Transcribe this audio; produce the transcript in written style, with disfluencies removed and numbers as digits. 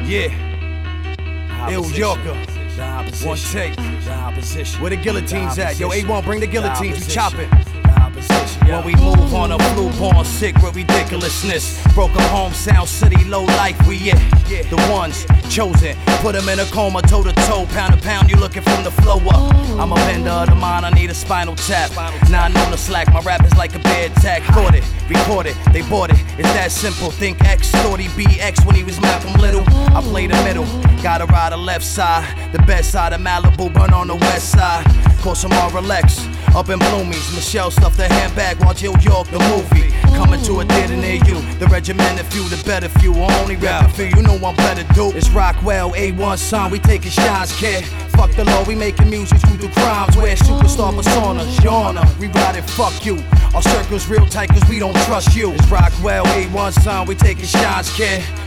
Yeah, Ill Yorker, one take. Where the guillotines at? Yo, A1, bring the guillotines, we chop it. When we move on a flu-born sick with ridiculousness. Broken home, Sound City, low life, we the ones chosen. Put them in a coma, toe to toe, pound to pound, you looking from the flow up. I'm a bender of the mind, I need a spinal tap. Now I know the slack, my rap is like a bad tag. Caught it, record it, they bought it, it's that simple. Think X, thought he be X when he was Malcolm Little. I play the middle, gotta ride the left side. The best side of Malibu, burn on the west side. Call some more relax, up in Bloomies. Michelle stuffed her handbag while Jill York the movie. Coming to a theater near you. The regimented few, the better few. Only rapping for you, know I'm better do. It's Rockwell, A1 son, we taking shots, kid. Fuck the law, we making music through the crimes. We're superstar personas, your honor. We ride it, fuck you. Our circle's real tight cause we don't trust you. It's Rockwell, A1 son, we taking shots, kid.